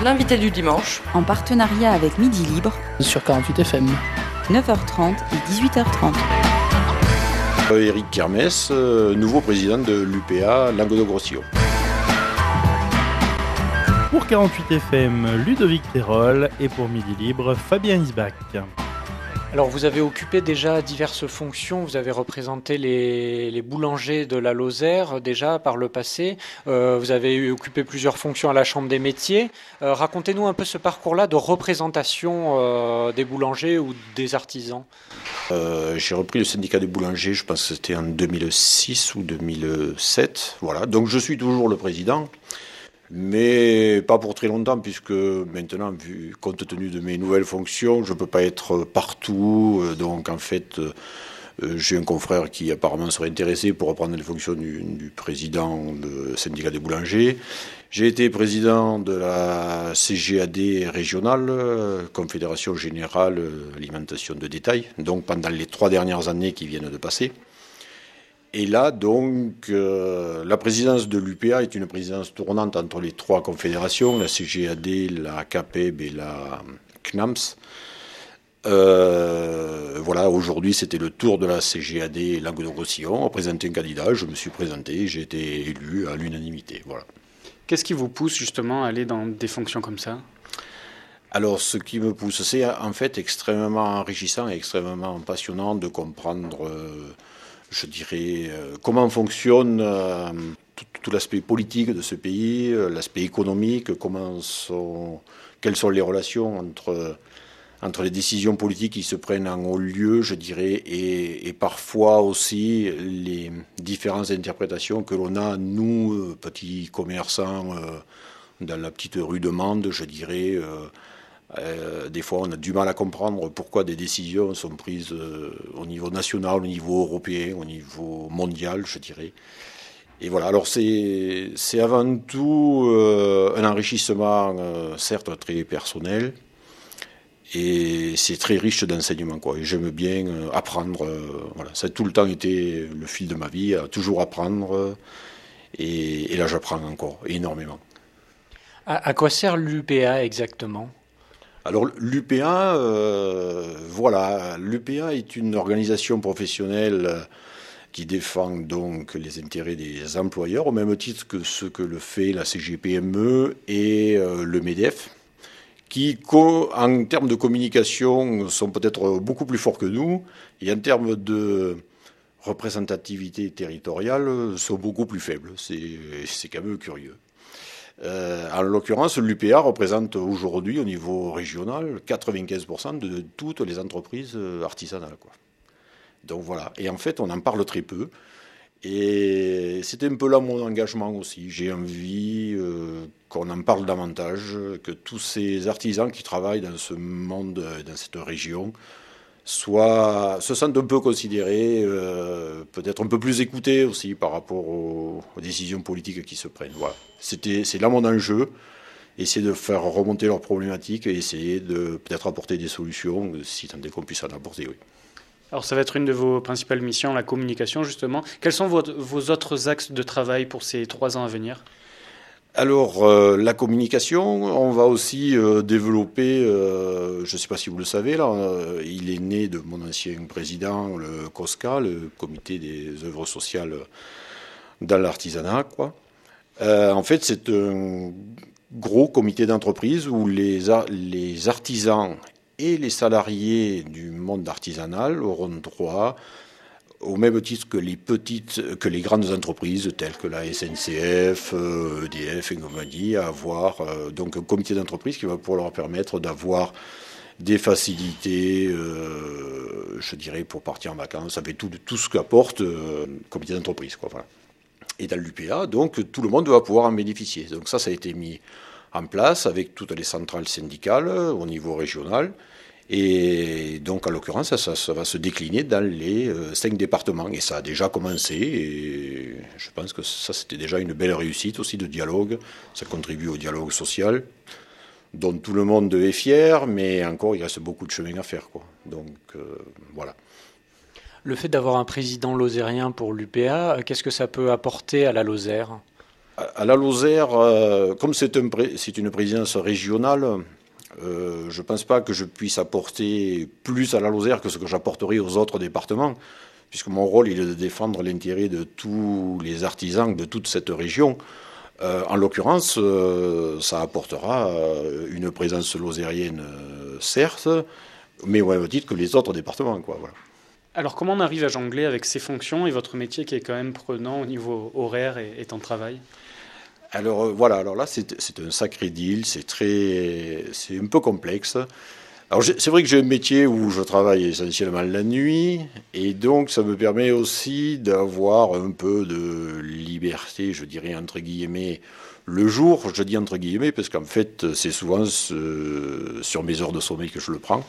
L'invité du dimanche, en partenariat avec Midi Libre, sur 48 FM. 9h30 et 18h30. Éric Kermès, nouveau président de l'UPA Languedoc-Roussillon. Pour 48 FM, Ludovic Terol et pour Midi Libre, Fabien Isbach. Alors vous avez occupé déjà diverses fonctions, vous avez représenté les boulangers de la Lozère déjà par le passé, vous avez occupé plusieurs fonctions à la Chambre des métiers. Racontez-nous un peu ce parcours-là de représentation des boulangers ou des artisans. J'ai repris le syndicat des boulangers, je pense que c'était en 2006 ou 2007, voilà. Donc je suis toujours le président. Mais pas pour très longtemps, puisque maintenant, compte tenu de mes nouvelles fonctions, je ne peux pas être partout. Donc en fait, j'ai un confrère qui apparemment serait intéressé pour reprendre les fonctions du président du syndicat des boulangers. J'ai été président de la CGAD régionale, Confédération Générale Alimentation de Détail, donc pendant les 3 dernières années qui viennent de passer. Et là, donc, la présidence de l'UPA est une présidence tournante entre les 3 confédérations, la CGAD, la CAPEB et la CNAMS. Voilà, aujourd'hui, c'était le tour de la CGAD Languedoc-Roussillon. On a présenté un candidat, je me suis présenté, j'ai été élu à l'unanimité. Voilà. Qu'est-ce qui vous pousse justement à aller dans des fonctions comme ça ? Alors, ce qui me pousse, c'est en fait extrêmement enrichissant et extrêmement passionnant de comprendre... je dirais, comment fonctionne tout l'aspect politique de ce pays, l'aspect économique, quelles sont les relations entre les décisions politiques qui se prennent en haut lieu, je dirais, et parfois aussi les différentes interprétations que l'on a, nous, petits commerçants, dans la petite rue de Mende, je dirais. Des fois, on a du mal à comprendre pourquoi des décisions sont prises au niveau national, au niveau européen, au niveau mondial, je dirais. Et voilà, alors c'est avant tout un enrichissement, certes très personnel, et c'est très riche d'enseignements, quoi. Et j'aime bien apprendre. Voilà, ça a tout le temps été le fil de ma vie, à toujours apprendre. Et là, j'apprends encore énormément. À quoi sert l'UPA exactement ? Alors l'UPA, l'UPA est une organisation professionnelle qui défend donc les intérêts des employeurs, au même titre que ce que le fait la CGPME et le MEDEF, qui en termes de communication sont peut-être beaucoup plus forts que nous, et en termes de représentativité territoriale sont beaucoup plus faibles. C'est quand même curieux. En l'occurrence, l'UPA représente aujourd'hui au niveau régional 95% de toutes les entreprises artisanales, quoi. Donc voilà. Et en fait, on en parle très peu. Et c'était un peu là mon engagement aussi. J'ai envie qu'on en parle davantage, que tous ces artisans qui travaillent dans ce monde, dans cette région, se sentent un peu considérés, peut-être un peu plus écoutés aussi par rapport aux décisions politiques qui se prennent. Voilà. C'est là mon enjeu, essayer de faire remonter leurs problématiques et essayer de peut-être apporter des solutions, si tant est qu'on puisse en apporter, oui. Alors ça va être une de vos principales missions, la communication justement. Quels sont vos autres axes de travail pour ces 3 ans à venir ? Alors, la communication, on va aussi développer, je ne sais pas si vous le savez, là, il est né de mon ancien président, le COSCA, le Comité des œuvres sociales dans l'artisanat, quoi. En fait, c'est un gros comité d'entreprise où les artisans et les salariés du monde artisanal auront droit, au même titre que les grandes entreprises telles que la SNCF, EDF et compagnie, à avoir donc un comité d'entreprise qui va pouvoir leur permettre d'avoir des facilités, je dirais, pour partir en vacances, avec tout ce qu'apporte le comité d'entreprise, quoi, voilà. Et dans l'UPA, donc tout le monde va pouvoir en bénéficier. Donc ça a été mis en place avec toutes les centrales syndicales au niveau régional. Et donc, en l'occurrence, ça va se décliner dans les 5 départements. Et ça a déjà commencé. Et je pense que ça, c'était déjà une belle réussite aussi de dialogue. Ça contribue au dialogue social, dont tout le monde est fier, mais encore, il reste beaucoup de chemin à faire, quoi. Donc, voilà. Le fait d'avoir un président lozérien pour l'UPA, qu'est-ce que ça peut apporter à la Lozère ? À la Lozère, comme c'est une présidence régionale, je ne pense pas que je puisse apporter plus à la Lozère que ce que j'apporterai aux autres départements, puisque mon rôle il est de défendre l'intérêt de tous les artisans de toute cette région. En l'occurrence, ça apportera une présence lozérienne, certes, mais au même titre que les autres départements, quoi, voilà. Alors comment on arrive à jongler avec ces fonctions et votre métier qui est quand même prenant au niveau horaire et temps de travail ? Alors voilà, alors là c'est un sacré deal, c'est un peu complexe. Alors c'est vrai que j'ai un métier où je travaille essentiellement la nuit et donc ça me permet aussi d'avoir un peu de liberté, je dirais entre guillemets, le jour. Je dis entre guillemets parce qu'en fait c'est souvent sur mes heures de sommeil que je le prends.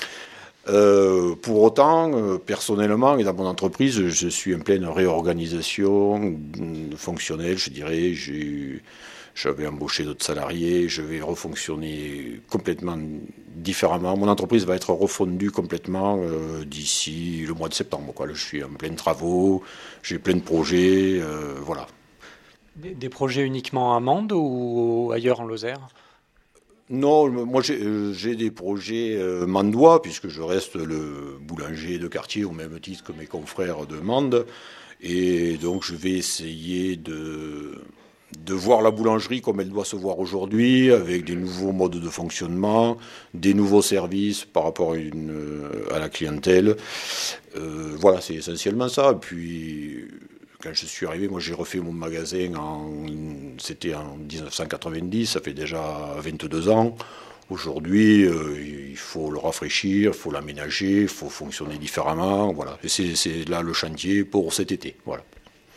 Pour autant, personnellement et dans mon entreprise, je suis en pleine réorganisation fonctionnelle, je dirais. J'avais embauché d'autres salariés, je vais refonctionner complètement différemment. Mon entreprise va être refondue complètement d'ici le mois de septembre, quoi. Là, je suis en plein travaux, j'ai plein de projets, voilà. Des projets uniquement à Mende ou ailleurs en Lozère ? Non, moi j'ai des projets mandois, puisque je reste le boulanger de quartier au même titre que mes confrères de Mende. Et donc je vais essayer de voir la boulangerie comme elle doit se voir aujourd'hui, avec des nouveaux modes de fonctionnement, des nouveaux services par rapport à la clientèle. Voilà, c'est essentiellement ça. Et puis, quand je suis arrivé, moi j'ai refait mon magasin, c'était en 1990, ça fait déjà 22 ans. Aujourd'hui, il faut le rafraîchir, il faut l'aménager, il faut fonctionner différemment. Voilà. Et c'est là le chantier pour cet été. Voilà.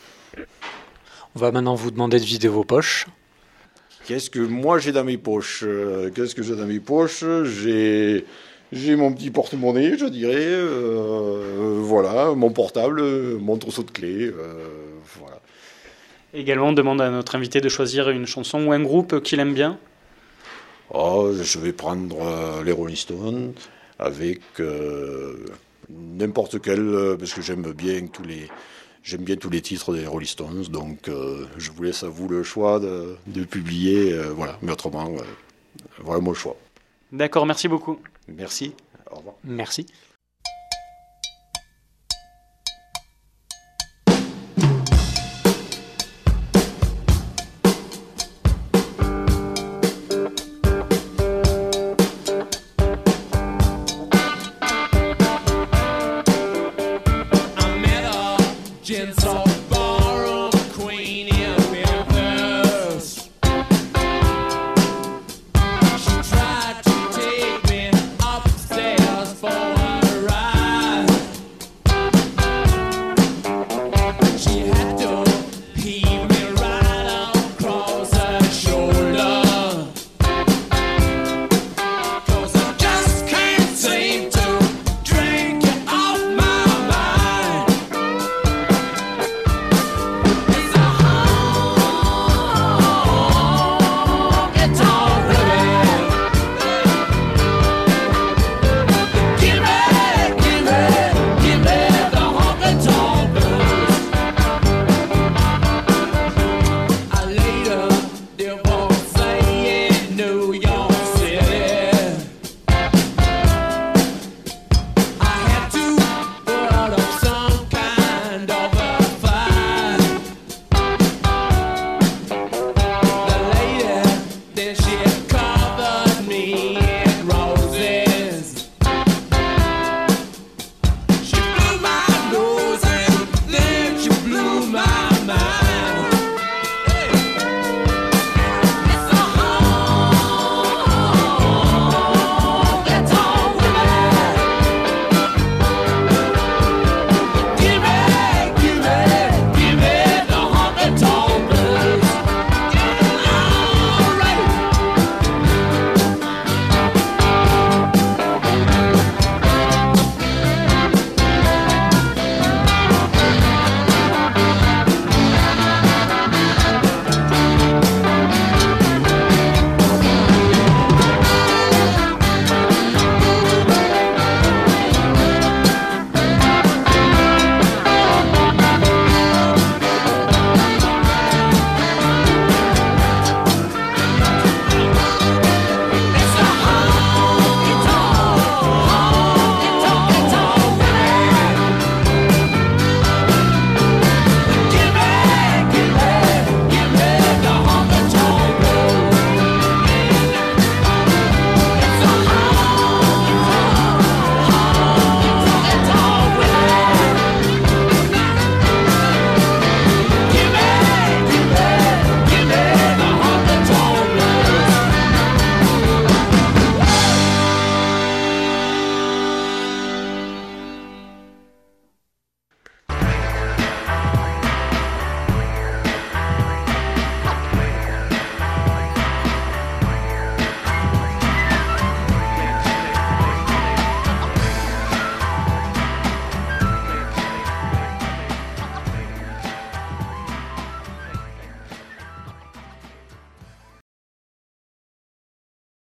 On va maintenant vous demander de vider vos poches. Qu'est-ce que moi j'ai dans mes poches ? Qu'est-ce que j'ai dans mes poches ? J'ai mon petit porte-monnaie, je dirais. Voilà, mon portable, mon trousseau de clés. Voilà. Également, on demande à notre invité de choisir une chanson ou un groupe qu'il aime bien. Oh, je vais prendre les Rolling Stones avec n'importe quel, parce que j'aime bien tous les titres des Rolling Stones, donc je vous laisse à vous le choix de publier, voilà. Mais autrement, voilà mon choix. D'accord, merci beaucoup. Merci, au revoir. Merci. Gin salt bar on Queen, yeah,